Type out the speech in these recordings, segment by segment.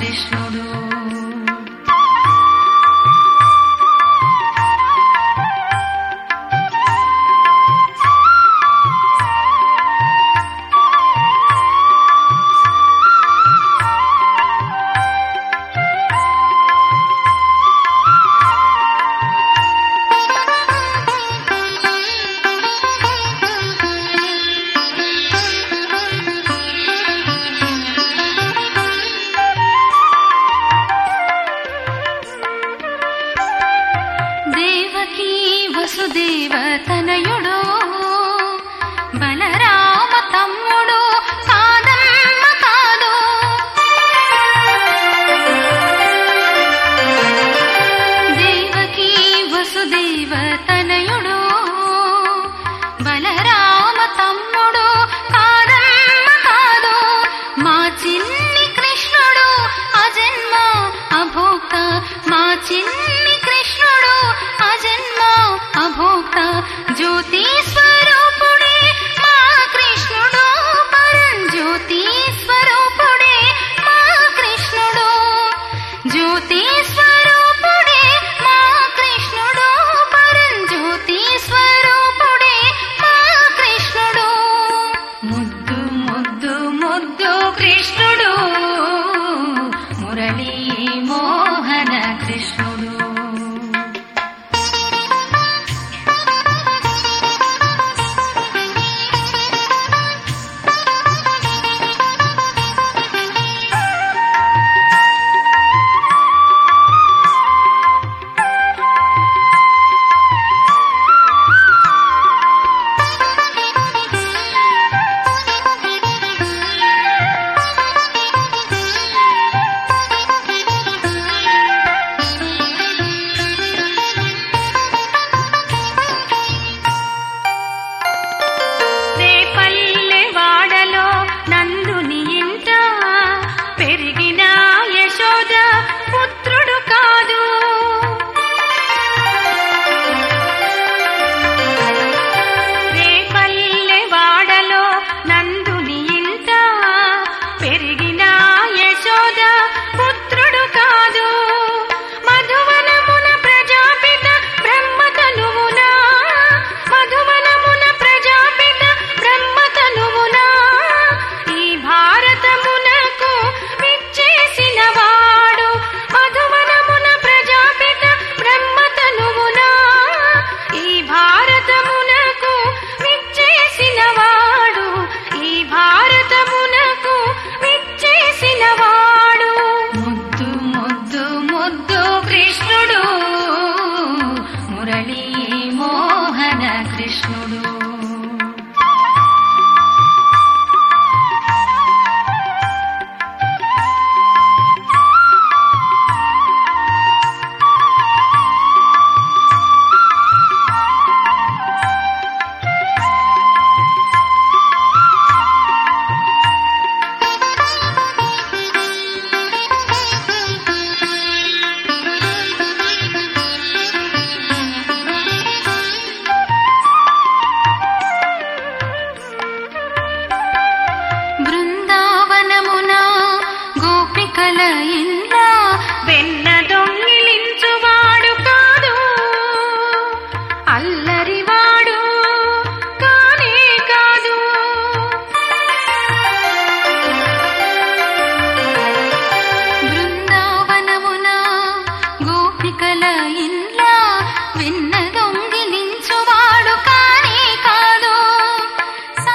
కృష్ణుడు. వసుదేవ తనయుడు బలరామ తమ్ముడు కాదమ్మ కాదు. దేవకీ వసుదేవ తనయుడు బలరామ తమ్ముడు కాదమ్మ కాదు. మా చిన్ని కృష్ణుడు అజన్మ అభోక్త. మా చిన్ని కృష్ణుడు అజన్మ అభోక్త. జ్యోతి స్వరూపుడే మా కృష్ణుడు. పరంజ్యోతి స్వరూపుడే మా కృష్ణుడు. జ్యోతి స్వరూపుడే మా కృష్ణుడు. పరంజ్యోతి స్వరూపుడే మా కృష్ణుడు. ముద్దు ముద్దు ముద్దు కృష్ణుడు మురళీ మోహన కృష్ణుడు.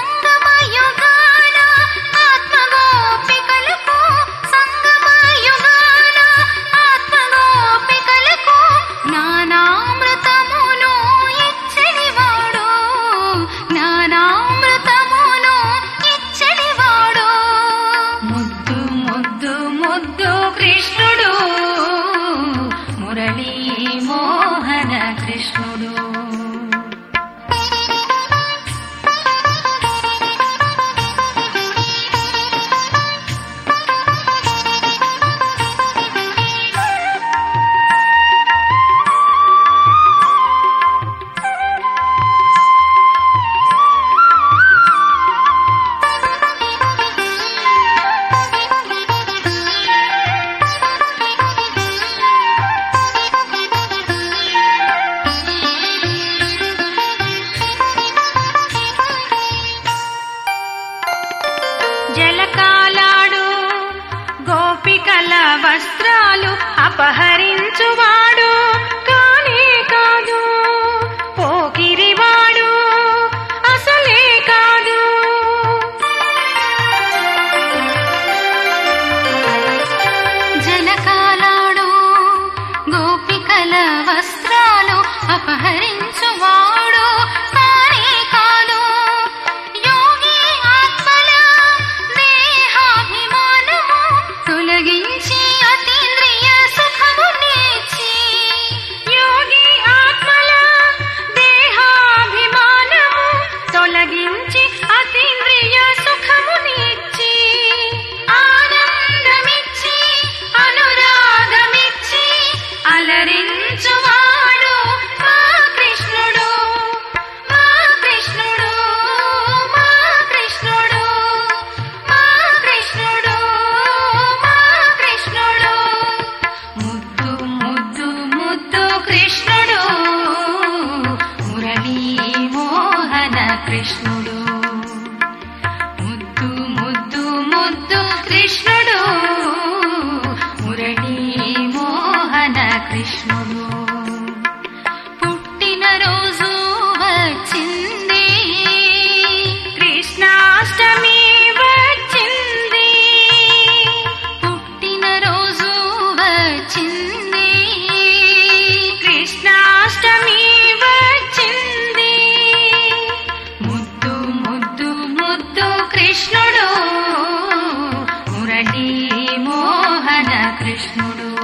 సంగమ యుగాల ఆత్మ గోపికలకు సంగమ యుగ వస్త్రాలు అపహరించువాడు కానే కాదు, పోకిరివాడు అసలే కాదు. జలకాలాడు గోపికల వస్త్రాలు అపహరించువాడు కానే కాదు, యోగి ఆత్మల దేహాభిమానము తొలగించి అతీంద్రియ సుఖమునిచ్చి, యోగి ఆత్మల దేహాభిమానము తొలగించి అతీంద్రియ సుఖమునిచ్చి, ఆనందమిచ్చి అనురాగమిచ్చి అలరించువాడు మా కృష్ణుడు, మా కృష్ణుడు, మా కృష్ణుడు, మా కృష్ణుడు, మా కృష్ణుడు. ముద్దు ముద్దు ముద్దు కృష్ణుడు, మురళీ మోహన కృష్ణుడు. ముద్దు ముద్దు ముద్దు కృష్ణుడు, మురళీ మోహన కృష్ణుడు. పుట్టిన రోజు వచ్చింది, కృష్ణాష్టమి వచ్చింది. పుట్టిన రోజు వచ్చింది, కృష్ణాష్టమి వచ్చింది. ముద్దు ముద్దు ముద్దు కృష్ణుడు, మురళీ మోహన కృష్ణుడు.